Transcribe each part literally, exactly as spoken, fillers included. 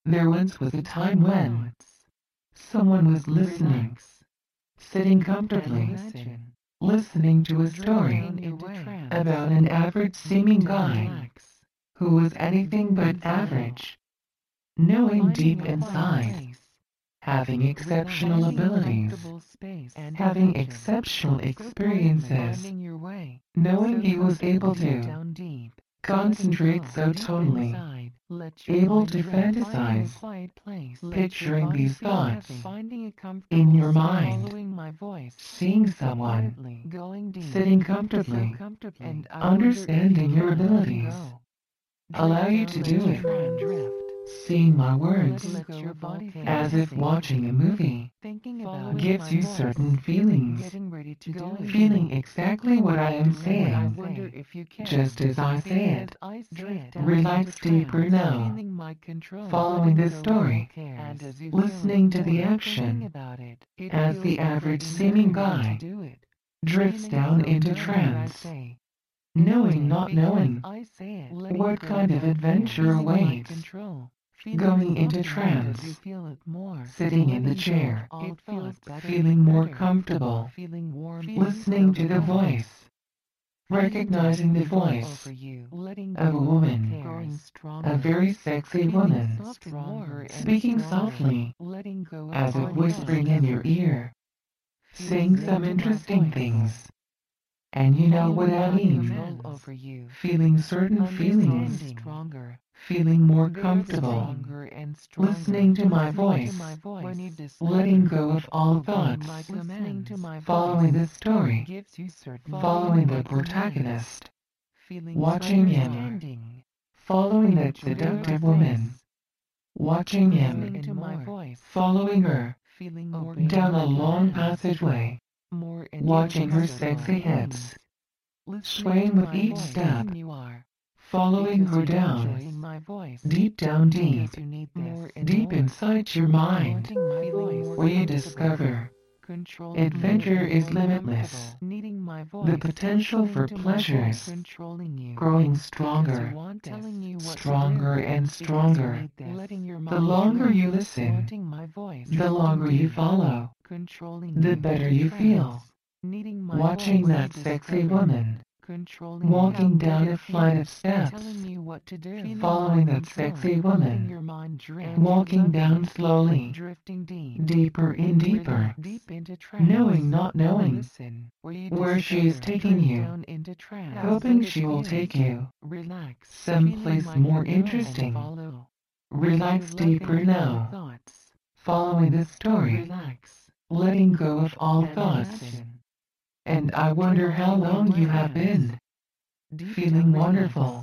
There once was a time when someone was listening, sitting comfortably, listening to a story about an average-seeming guy who was anything but average, knowing deep inside, having exceptional abilities, having exceptional experiences, knowing he was able to concentrate so totally, able to fantasize, picturing these thoughts in your mind, seeing someone sitting comfortably, understanding your abilities, allow you to do it. Seeing my words as if watching a movie gives you certain feelings, feeling exactly what I am saying, just as I say it. Relax deeper now, following this story, listening to the action, as the average seeming guy drifts down into trance, knowing not knowing what kind of adventure awaits. Going into trance, sitting in the chair, feeling more comfortable, listening to the voice, recognizing the voice of a woman, a very sexy woman, speaking softly, as if whispering in your ear, saying some interesting things. And you know what I mean, feeling certain feelings, feeling more comfortable, listening to my voice, letting go of all thoughts, following the story, following the protagonist, watching him, following that seductive woman, watching him, following her, down a long passageway, watching her sexy hips, swaying with each step, following her down, deep down deep, deep inside your mind, where you discover adventure is limitless, the potential for pleasures growing stronger, stronger and stronger. The longer you listen, the longer you follow, the better you feel. Watching that sexy woman walking down a flight of steps, following that sexy woman, walking down slowly, deeper and deeper, knowing not knowing where she is taking you, hoping she will take you someplace more interesting. Relax deeper now, following this story, letting go of all thoughts. And I wonder how long you have been feeling wonderful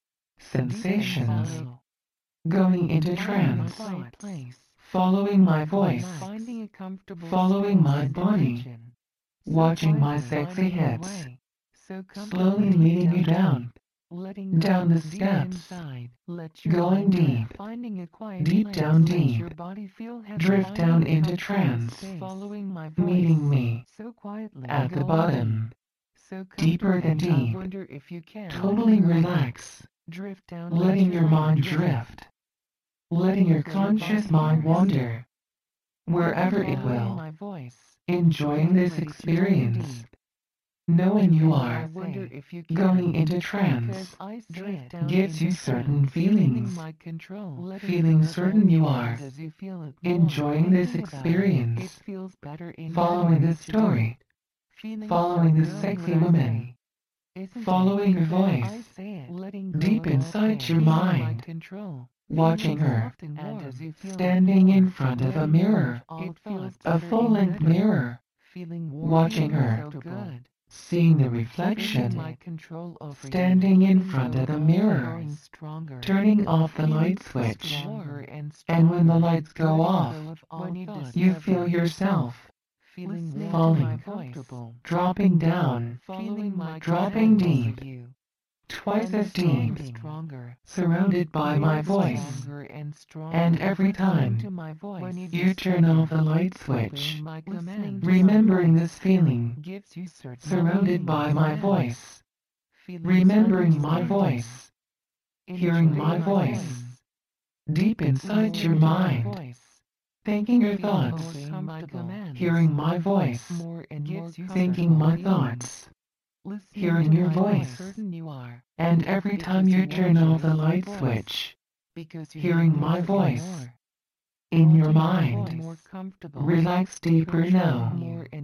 sensations, going into trance, following my voice, following my body, watching my sexy hips, slowly leading you down, down the steps, going deep, deep down deep, drift down into trance, meeting me at the bottom, deeper than deep, totally relax, letting your mind drift, letting your conscious mind wander, wherever it will, enjoying this experience. Knowing you are going into trance gives you certain feelings, feeling certain you are enjoying this experience, following this story, following this sexy woman, following her voice, deep inside your mind, watching her, standing in front of a mirror, a full-length mirror, watching her, seeing the reflection, standing in front of the mirror, turning off the light switch, and when the lights go off, you feel yourself falling, dropping down, dropping deep, twice as deep, surrounded by my voice, and every time you turn off the light switch, remembering this feeling, surrounded by my voice, remembering my voice, hearing my voice, deep inside your mind, thinking your thoughts, hearing my voice, thinking my thoughts, hearing your voice, and every time you turn off the light switch, hearing my voice in your mind. Relax deeper now.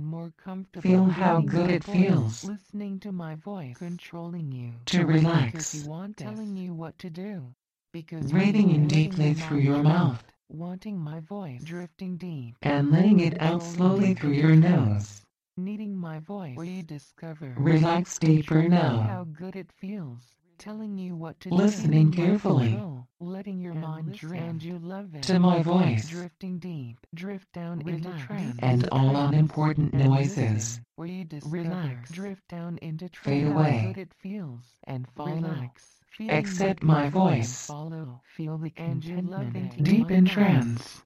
Feel how good it feels listening to my voice, controlling you, to relax, telling you what to do, because breathing in deeply through your mouth, wanting my voice, drifting deep, and letting it out slowly through your nose. Needing my voice, where you discover, relax deeper now, how good it feels, telling you what to listening do, carefully, control, letting your mind drift, and you love it, to my voice, drifting deep, drift down into trance, and all unimportant noises, where you discover, relax, drift down into trance, fade away, how good it feels, and follow, relax, accept my voice, follow, feel the contentment, deep in trance,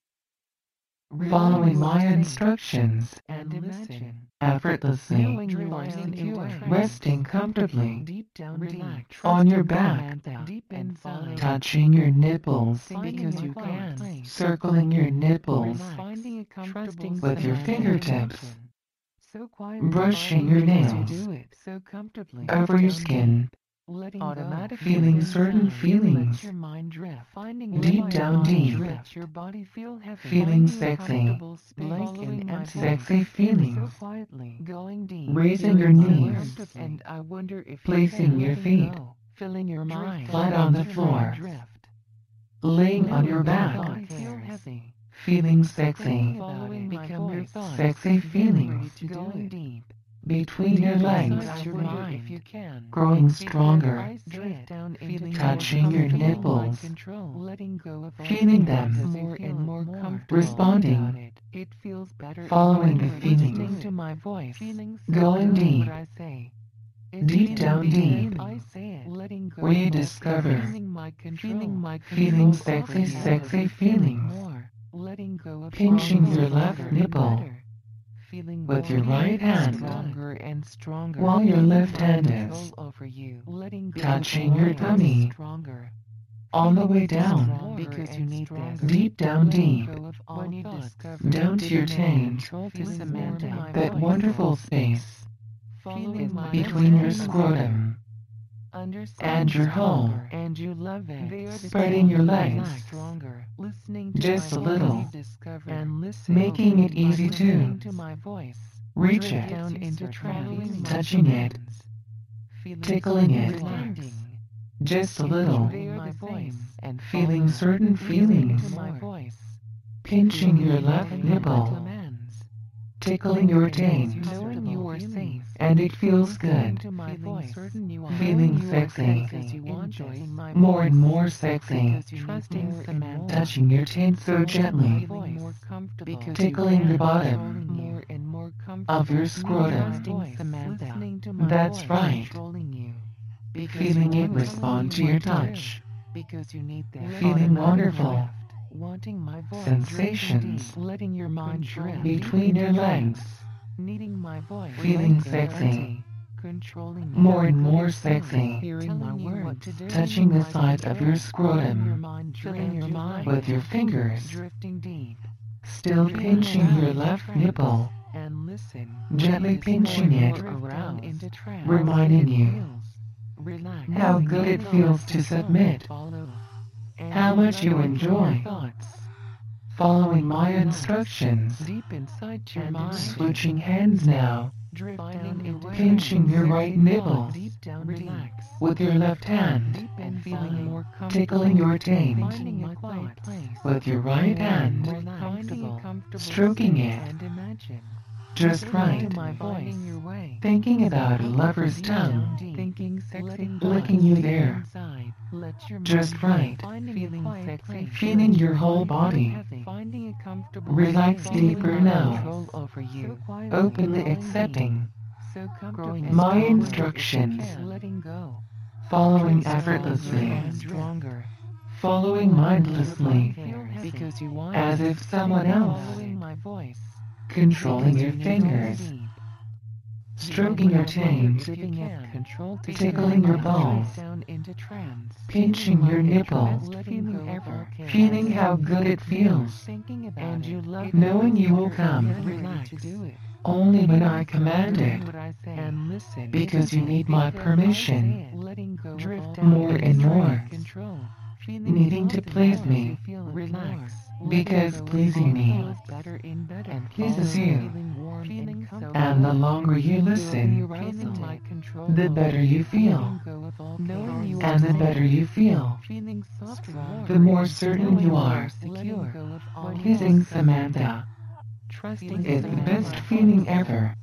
following my instructions, and imagine, effortlessly, knowing you are secure, resting comfortably, deep down, relax, on your back, deep inside, touching your nipples, because you can, circling your nipples, finding a comfortable with your fingertips, so quiet, brushing your nails, do it so comfortably, over your skin, letting automatic, feeling certain feelings, let your mind drift, finding deep down deep, drift, your body feel heavy, feeling sexy, blank and empty, sexy feelings, so quietly, going deep, raising your knees, and I wonder if placing you your can feet go, filling your mind flat on the floor, drift, laying on your back, feel heavy, feeling sexy, following become your thoughts, sexy feelings, going deep, between your legs, your mind, if you can, growing stronger, drift down into touching your nipples, control, letting go of feeling them, more and more comfortable, responding, it. It feels better, following the listening feelings, to my voice, feeling going deep, what I say. deep down deep, I say it, letting go, where you discover, feeling my control, feeling my feeling control, sexy, sexy feelings, more, letting go of pinching stronger, your left better, nipple, better, feeling with more your right hand, stronger and stronger, while your left hand control is over you, letting go touching of your more tummy, stronger, on the way down, because you need this, deep down deep, when you discover, down to your taint, that wonderful space between your scrotum and your hole, and you love it, spreading your legs stronger, listening to just my a little, and listen, making it easy listening to to my voice, reach drift it, down into trance, touching it, tickling it, relaxing, just a little, my voice, and feeling certain feelings, to my voice, pinching your left nipple, tickling your taint, knowing you are safe, and it feels good, to my voice, feeling sexy, more and more sexy, trusting Samantha, touching your taint so gently, more comfortable, tickling the bottom more and more comfortable, of your scrotum. Samantha, That's right, you, feeling it respond to your touch, because you need that, feeling wonderful, wanting my voice, sensations letting your mind drift between your legs, needing my voice, feeling sexy, controlling more and more sexy, hearing my words, touching the sides of your scrotum filling your mind with your fingers, drifting deep, still pinching your left nipple, and listen, gently pinching it, around into trance, reminding you relax, how good it feels to submit, how much you enjoy following my instructions, deep inside your mind, switching hands now, drift down into pinching your right nipple deep down, relax, with your left hand, and feeling more tickling your taint finding a quiet place, with your right hand, comfortable, stroking it and imagine just right, to my voice, your way, thinking about a lover's tongue, thinking sexy, licking you there, inside, let your just right, feeling sexy, feeling your whole body, finding a comfortable, relax deeper now, control over you, openly accepting so comfortable, my instructions, letting go, following effortlessly, stronger, following mindlessly, because you want as if someone else following my voice, controlling your fingers, stroking your taint, tickling your balls, pinching your nipple, feeling how good it feels, knowing you will come only when I command it, because you need my permission, more and more, needing to please me, because pleasing me pleases you, and the longer you listen, the better you feel, and the better you feel, the more certain you are. Pleasing Samantha is the best feeling ever.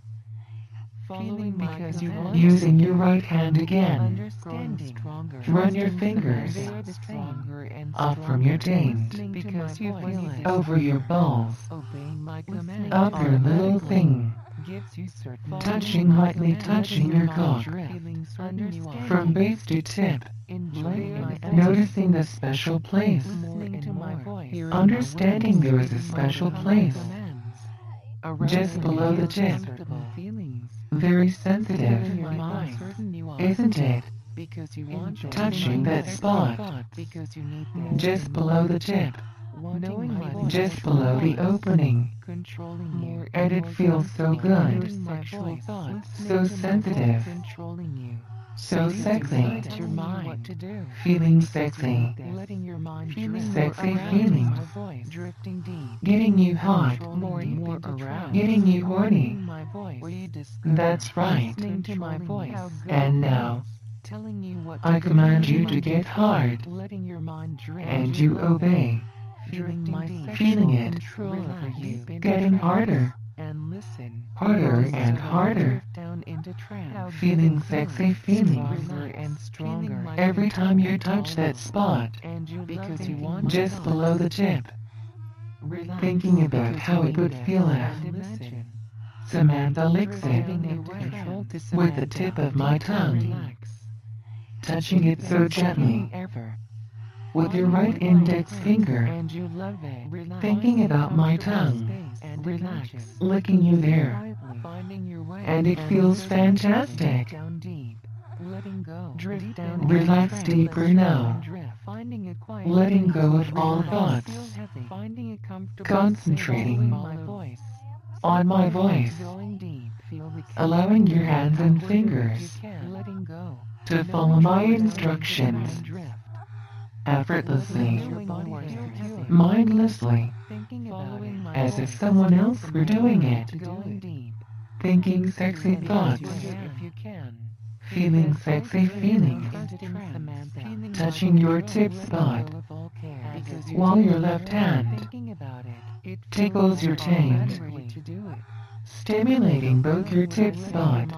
Using your right hand again, run your fingers up from your taint, over your balls, up your little thing, touching lightly touching your cock, from base to tip, noticing the special place, understanding there is a special place, just below the tip. Very sensitive, isn't it? Touching that spot, just below the tip, just below the opening, and it feels so good, so sensitive, so sexy, feeling sexy, sexy feeling, getting you hot, getting you horny. That's right. And now, I command you to get hard, and you obey, feeling it, getting harder, harder and harder, feeling sexy feeling, every time you touch that spot, just below the tip, thinking about how it would feel after. Samantha licks it with the tip of my tongue, touching it so gently with your right index finger, thinking about my tongue, licking you there, and it feels fantastic. Relax deeper now, letting go of all thoughts, concentrating on my voice, allowing your hands and fingers to follow my instructions effortlessly, mindlessly, as if someone else were doing it, thinking sexy thoughts, feeling sexy feelings, touching your tip spot, while your left hand tickles your taint, stimulating both your tip spot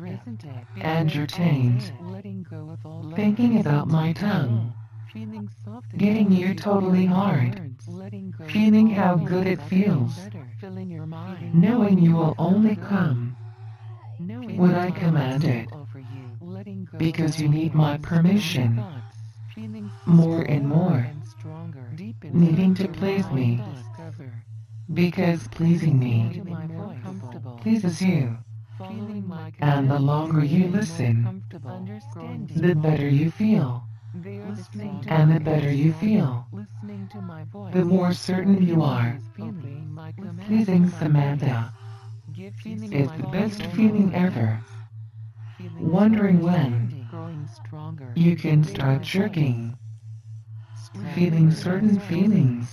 and your taint, thinking about my tongue, getting you totally hard, feeling how good it feels, knowing you will only come when I command it, because you need my permission, more and more, needing to please me, because pleasing me pleases you, and the longer you listen, the better you feel, and the better you feel, the more certain you are. Pleasing Samantha is the best feeling ever, wondering when you can start jerking, feeling certain feelings,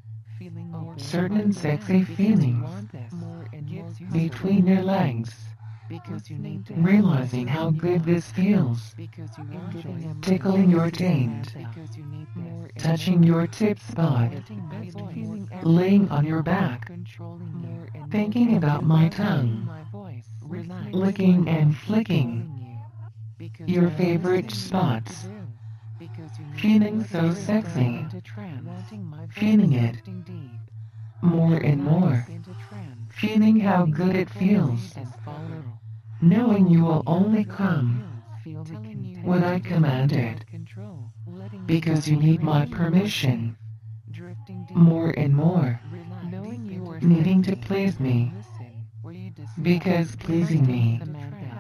certain sexy feelings between your legs, realizing how good this feels, tickling your taint, touching your tip spot, laying on your back, thinking about my tongue, licking and flicking your favorite spots, feeling so sexy, feeling it more and more, feeling how good it feels, knowing you will only come when I command it, because you need my permission, more and more, needing to please me, because pleasing me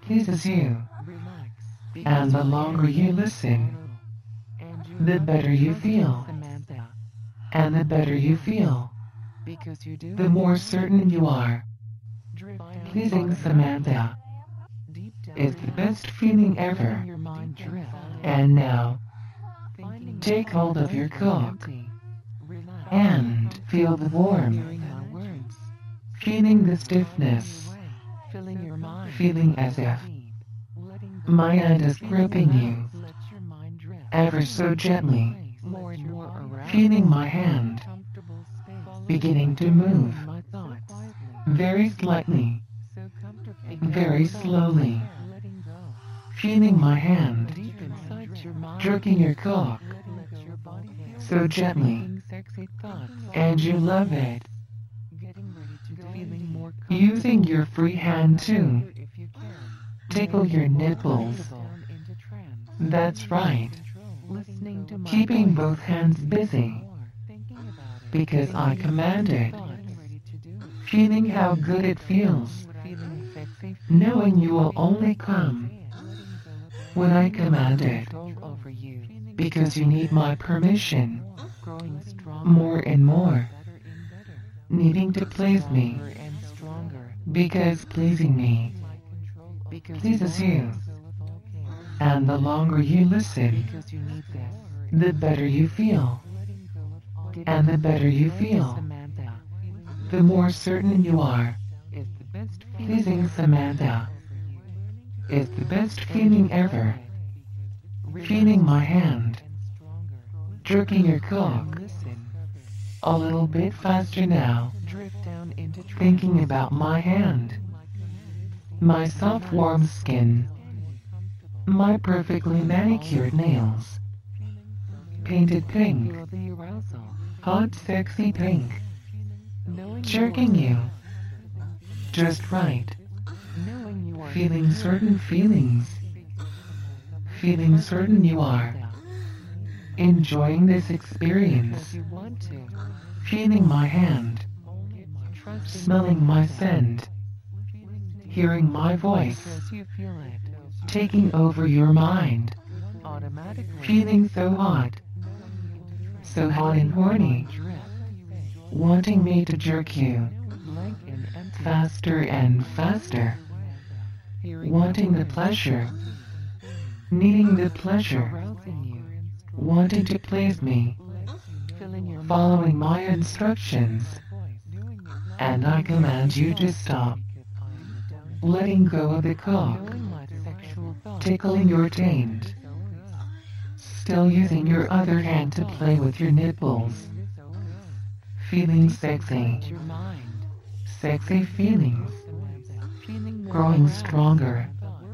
pleases you. Relax. And the longer you listen, the better you feel. Samantha. And the better you feel, Because you do. the more certain you are. Drift down. Pleasing Samantha Deep down. is the best feeling ever. Letting your mind drift. And now, Thinking take hold of your cock empty. Relax. and feel the warmth, Hearing my words. feeling the stiffness, Filling your mind. feeling as if Letting my hand is gripping you Let your mind drift. ever so gently, More and more around. feeling my hand Comfortable space. beginning to move My thoughts. very slightly, So comfortable. very slowly, Letting go. feeling my hand Deep inside your mind. jerking your cock Let your body feel. so gently, Thinking sexy thoughts. and you love it. Getting ready to go. Feeling more Using your free hand to comfortable if you can. tickle your nipples. Down into trance. That's right. Listening to my Keeping voice. both hands busy Thinking about it. because I command it. Getting ready to do it. Feeling how good it feels, Feeling sexy. knowing you will only come when I command it, Control over you. because you need my permission Growing stronger. more and more, Better and better. needing to please me, Stronger and stronger. because pleasing me Because pleases you you. want to. And the longer you listen, Because you need this. the better you feel. And the better you feel, Samantha the more certain you are. is the best Pleasing Samantha is the best feeling ever. Feeling my hand, jerking your cock Listen. a little bit faster now, Drift down into trance. thinking about my hand, my soft warm skin, my perfectly manicured nails, painted pink, Feel the arousal. hot sexy pink, Knowing jerking you. you just right, Knowing you are. feeling certain feelings, feeling certain you are, enjoying this experience, Because you want to. feeling my hand, Trusting smelling my scent, hearing my voice, because you feel it. taking over your mind, Automatically. feeling so hot, so hot and horny, Drift. wanting me to jerk you Blank and empty. faster and faster, Hearing wanting my the voice. pleasure, needing the pleasure, Arousing you. wanting to please me, Filling your following my instructions, and I command you to stop, letting go of the cock, Knowing my sexual thoughts. tickling your taint, still using your other hand to play with your nipples, feeling sexy, Your mind. sexy feelings, Feeling more growing aroused. stronger,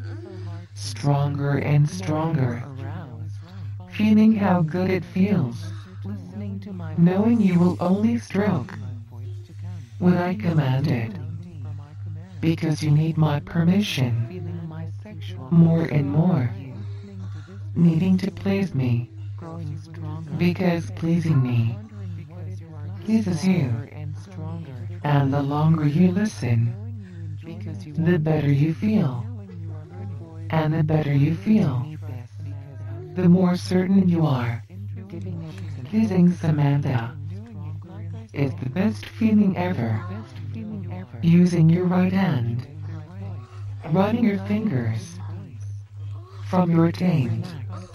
stronger and stronger, More aroused. feeling how good it feels, Listening to my knowing voice. you will only stroke when I command it, because you need my permission Feeling my sexual more and more, you. needing to please me, Growing stronger. because pleasing me Because you are pleases you, stronger and stronger. and the longer you listen, Because you the want better you feel, and the better you feel, need this. the more certain you are. Giving up control. Pleasing Samantha is the best feeling ever. Best feeling ever. Using your right hand, running your fingers from your taint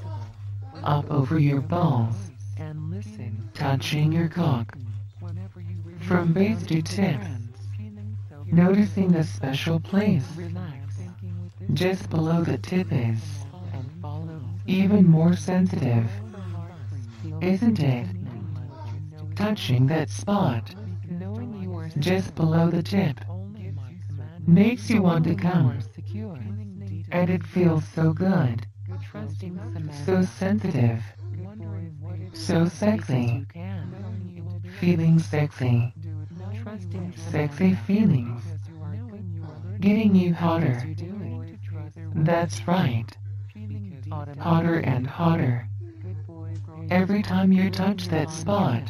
up over your balls, And listen. touching your cock Whenever you from base to tip, feeling so noticing the special place relax just below the tip is and follow. even more sensitive, Feel isn't it? Touching that spot knowing you are just below the tip only my command. makes you want to come, Secure. and it feels so good, Trusting Samantha. so sensitive, Wondering what it so is sexy, you can. feeling sexy, Trusting sexy feelings, knowing you are getting you hotter. you do it. That's right, hotter and hotter. Every time you touch that spot,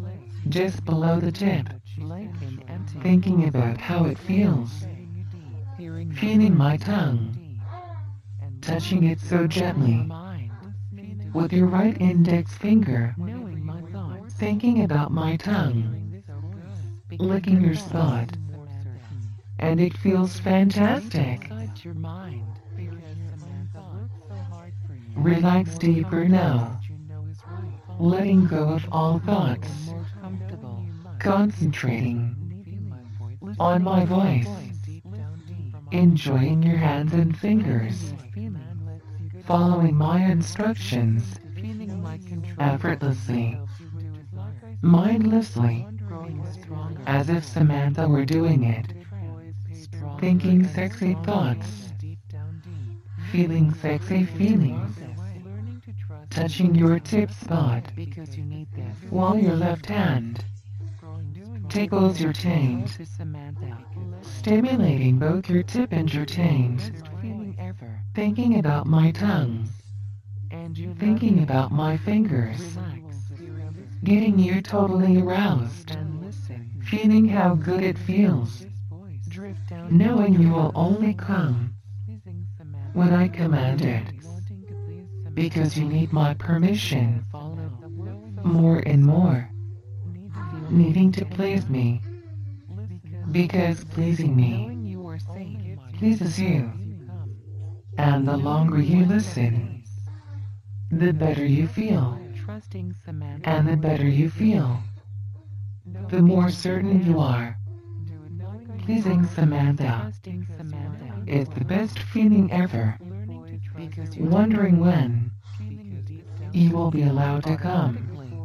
just below the tip, Blank and empty. thinking about how it feels, Hearing feeling my words tongue, deep and touching it so your gently mind, with your right index finger, knowing my thoughts, thinking about my tongue, so good, licking your spot, more certain. and it feels fantastic. Inside your mind, because Samantha works so hard for you. Relax deeper now, You know is right. letting go of all thoughts, More comfortable. concentrating Needing my voice. on my voice, Deep down deep. enjoying your hands and fingers, Feeling lets you go. following my instructions Feeling my control. effortlessly, Do it like I said. mindlessly, Growing stronger. as if Samantha were doing it, Stronger thinking and sexy stronger. thoughts, Deep down deep. feeling sexy feelings, Learning to trust touching your tip spot, because you need this. while your left hand Growing stronger. tickles your taint, To Samantha. stimulating both your tip and your taint, Best feeling ever. thinking about my tongue, And you thinking about my fingers, relax getting you totally aroused, and listen. feeling how good it feels, Drift down. knowing you will only come Pleasing Samantha. when I command it, Wanting to please Samantha. because you need my permission Follow. more and more, Need to feel needing to please me, because pleasing me knowing you are safe. pleases you, Come. and the longer you listen, the better you feel, Trusting Samantha. and the better you feel, the more certain you are. Pleasing Samantha Trusting Samantha. is the best feeling ever, Learning to trust because you wondering when feeling deep down. you will be allowed to come,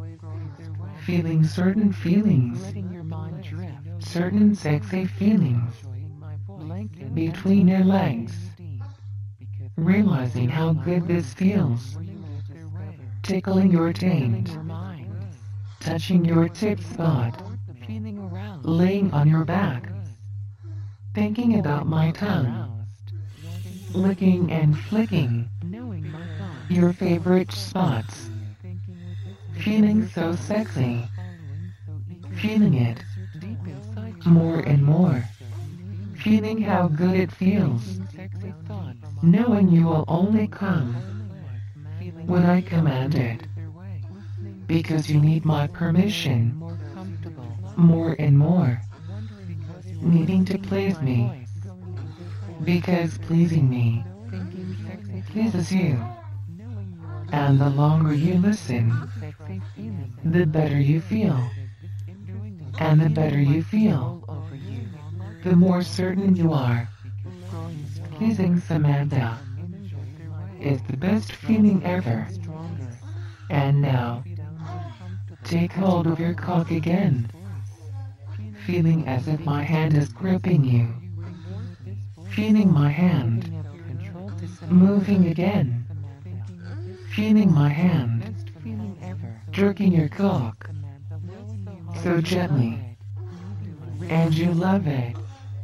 feeling certain feelings, Letting your mind drift. certain sexy feelings, Blanket between your legs, realizing how good this feels, tickling your taint, your mind. touching your tip spot, Feeling aroused. laying on your back, thinking about my tongue, Aroused. licking and flicking Knowing my thoughts. your favorite spots, Thinking with this. feeling so sexy, Following so eager. feeling it Deep inside you. more and more, feeling how good it feels, Sexy thoughts. knowing you will only come Feeling when I command it, their way. because you need my permission More comfortable. more and more, Because you needing to please me, because pleasing me thinking sexy pleases you, knowing you are and the longer you listen, sexy feeling. the better you feel, Doing and the better you feel, all over you. the more certain you are. Growing stronger. Pleasing Samantha is the best feeling ever. Stronger. And now, take hold of your cock again, feeling as if my hand is gripping you, feeling my hand Control to Samantha. moving again, feeling my hand Best feeling ever. jerking your cock so gently, and you love it,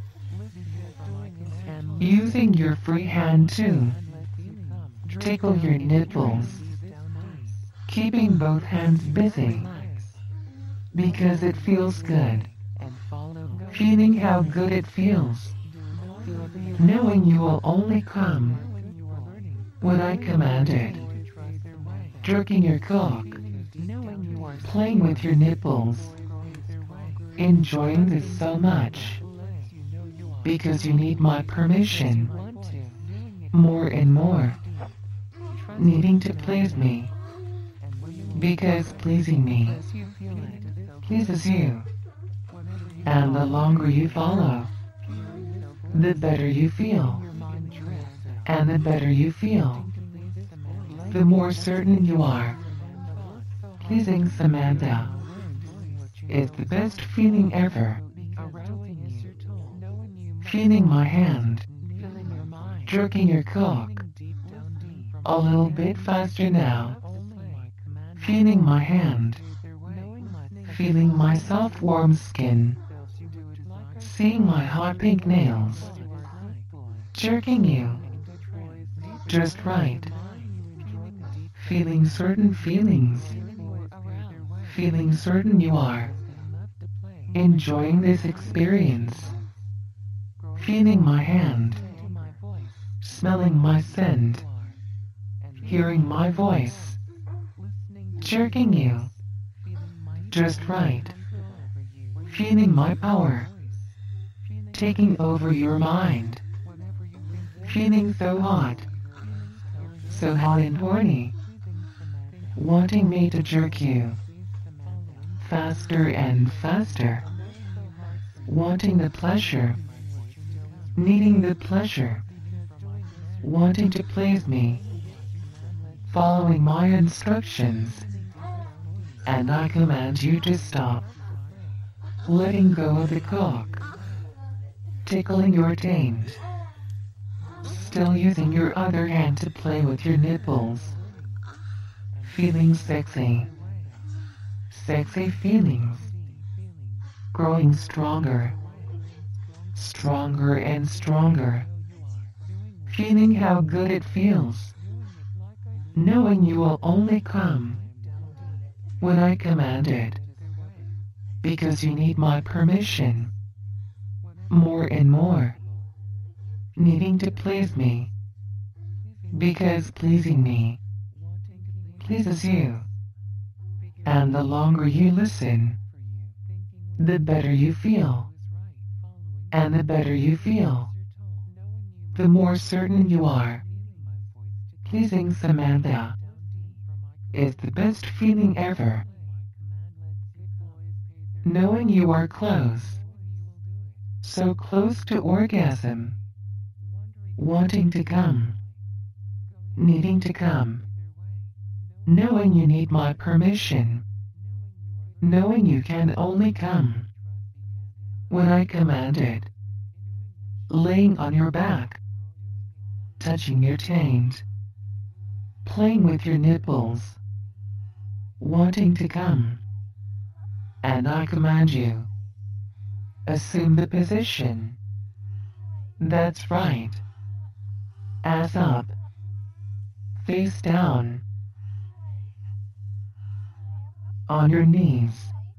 And using your free hand too, tickle your nipples, keeping both hands busy, because it feels good, and follow. feeling how good it feels, knowing you will only come when I command it, jerking your cock, Knowing you are playing with your nipples, enjoying this so much, because you need my permission want to. more and more, needing to please me, because pleasing me As you feel it. pleases you, and the longer you follow, the better you feel, Your mind drifts. and the better you feel, the more certain you are. Pleasing Samantha is the best feeling ever, Arousing you. Knowing you. feeling my hand, Filling your mind. jerking your cock, Deep down deep. a little bit faster now, Only my command. feeling my hand, Knowing my feeling my soft warm skin, you do it like seeing my hot pink nails, jerking you just right, feeling certain feelings, feeling certain you are enjoying this experience, feeling my hand, to my voice, smelling my scent, and hearing my voice, listening to jerking you, feeling my just right, over you, feeling my power, feeling taking over your mind, whenever you think feeling so hot, so hot and horny, Samantha, wanting me to jerk you, Samantha, faster and faster, wanting the pleasure, needing the pleasure, wanting to please me, following my instructions, and I command you to stop, letting go of the cock, tickling your taint, still using your other hand to play with your nipples, feeling sexy, sexy feelings, growing stronger, stronger and stronger, feeling how good it feels, knowing you will only come when I command it, because you need my permission, more and more, needing to please me, because pleasing me pleases you, and the longer you listen, the better you feel, and the better you feel, the more certain you are. Pleasing Samantha is the best feeling ever. Knowing you are close, so close to orgasm, wanting to come, needing to come, knowing you need my permission, knowing you can only come when I command it, laying on your back, touching your taint, playing with your nipples, wanting to come, and I command you, assume the position. That's right. Ass up, face down, on your knees,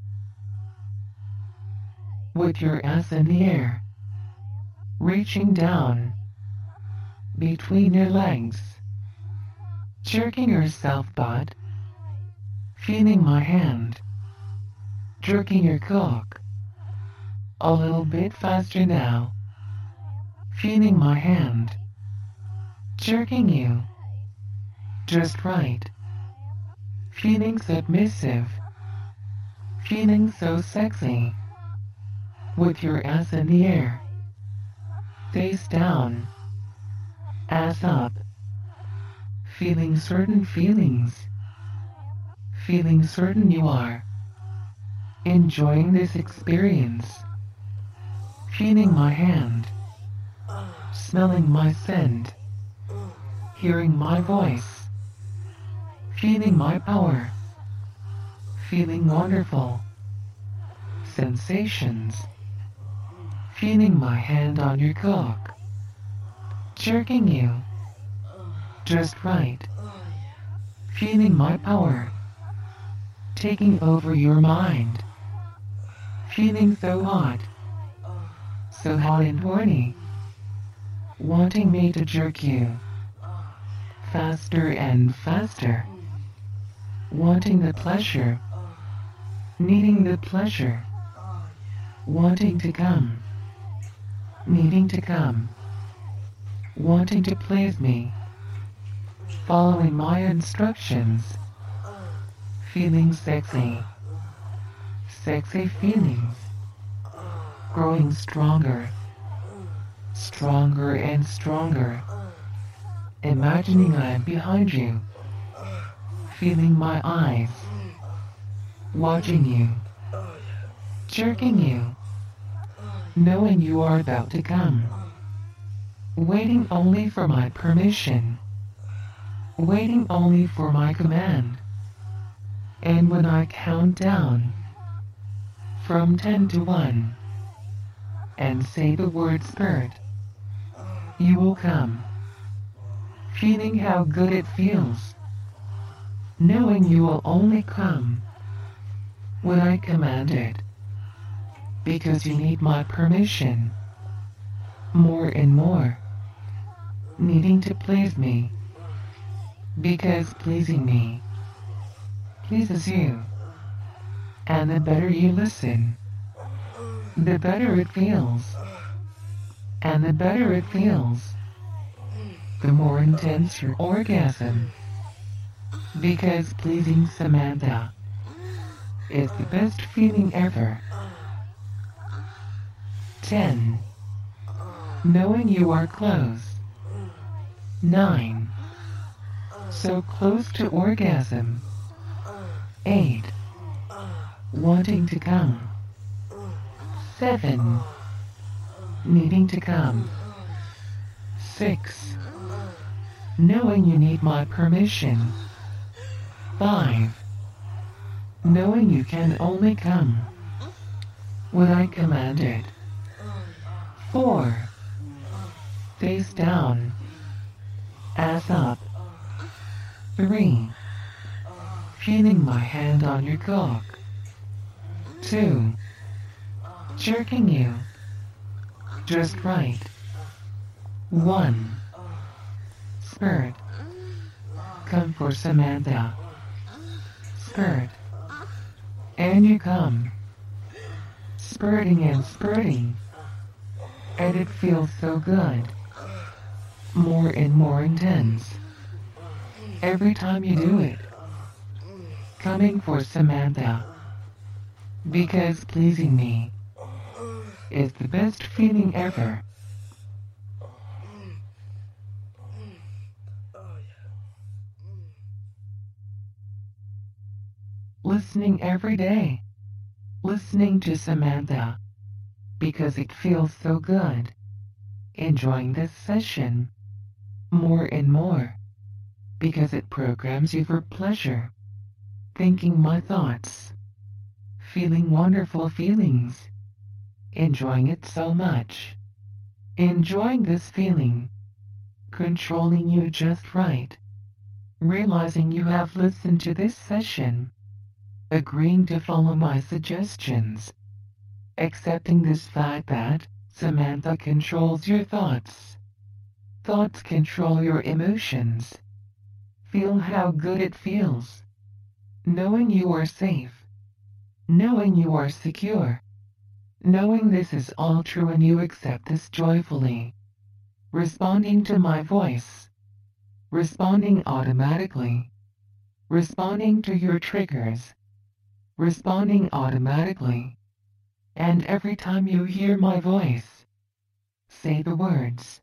with your ass in the air, reaching down between your legs, jerking yourself butt, feeling my hand, jerking your cock, a little bit faster now, feeling my hand, jerking you, just right, feeling submissive, feeling so sexy, with your ass in the air, face down, ass up, feeling certain feelings, feeling certain you are enjoying this experience, feeling my hand, smelling my scent, hearing my voice, feeling my power, feeling wonderful sensations, feeling my hand on your cock, jerking you, just right, feeling my power, taking over your mind, feeling so hot, so hot and horny, wanting me to jerk you, faster and faster, wanting the pleasure, needing the pleasure, wanting to come, needing to come, wanting to please me, following my instructions, feeling sexy, sexy feelings, growing stronger, stronger and stronger, imagining I'm behind you, feeling my eyes, watching you, jerking you, knowing you are about to come, waiting only for my permission, waiting only for my command, and when I count down from ten to one and say the word skirt, you will come, feeling how good it feels, knowing you will only come when I command it, because you need my permission, more and more, needing to please me, because pleasing me pleases you. And the better you listen, the better it feels. And the better it feels, the more intense your orgasm. Because pleasing Samantha is the best feeling ever. ten. Knowing you are close. nine. So close to orgasm. eight. Wanting to come. seven. Needing to come. six. Knowing you need my permission. five. Knowing you can only come when I command it. four. Face down, ass up. three. Feeling my hand on your cock. two. Jerking you just right. one. Spurt. Come for Samantha. Spurt. And you come. Spurting and spurting. And it feels so good. More and more intense. Every time you do it. Coming for Samantha. Because pleasing me is the best feeling ever. Listening every day. Listening to Samantha. Because it feels so good. Enjoying this session. More and more. Because it programs you for pleasure. Thinking my thoughts. Feeling wonderful feelings. Enjoying it so much. Enjoying this feeling. Controlling you just right. Realizing you have listened to this session. Agreeing to follow my suggestions. Accepting this fact that Samantha controls your thoughts. Thoughts control your emotions. Feel how good it feels. Knowing you are safe. Knowing you are secure. Knowing this is all true and you accept this joyfully. Responding to my voice. Responding automatically. Responding to your triggers. Responding automatically. And every time you hear my voice, say the words.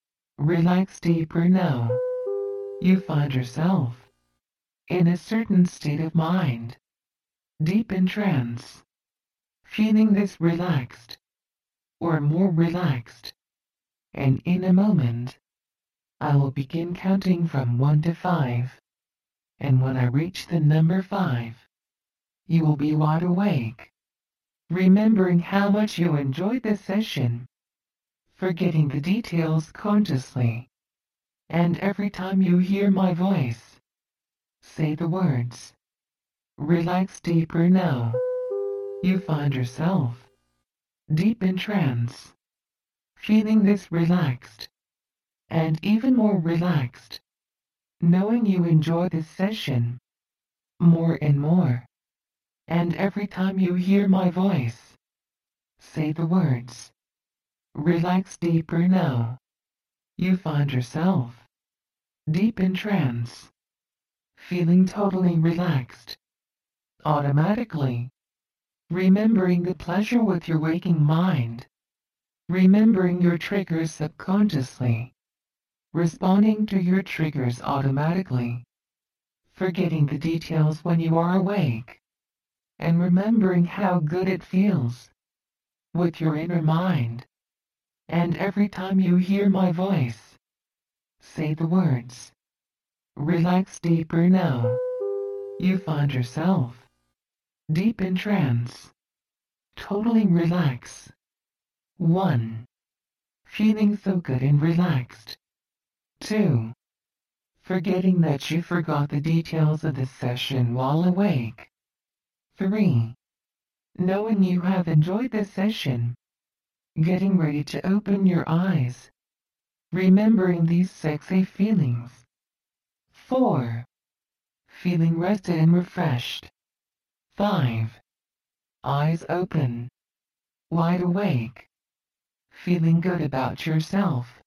Relax deeper now. You find yourself in a certain state of mind, deep in trance, feeling this relaxed, or more relaxed. And in a moment, I will begin counting from one to five. And when I reach the number five, you will be wide awake, remembering how much you enjoyed the session, forgetting the details consciously. And every time you hear my voice, say the words. Relax deeper now. You find yourself deep in trance, feeling this relaxed, and even more relaxed, knowing you enjoy this session more and more. And every time you hear my voice, say the words. Relax deeper now. You find yourself deep in trance, feeling totally relaxed, automatically, remembering the pleasure with your waking mind, remembering your triggers subconsciously, responding to your triggers automatically, forgetting the details when you are awake, and remembering how good it feels with your inner mind. And every time you hear my voice, say the words. Relax deeper now. You find yourself deep in trance, totally relaxed. one. Feeling so good and relaxed. two. Forgetting that you forgot the details of the session while awake. three. Knowing you have enjoyed the session getting ready to open your eyes, remembering these sexy feelings. four. Feeling rested and refreshed. five. Eyes open, wide awake, feeling good about yourself.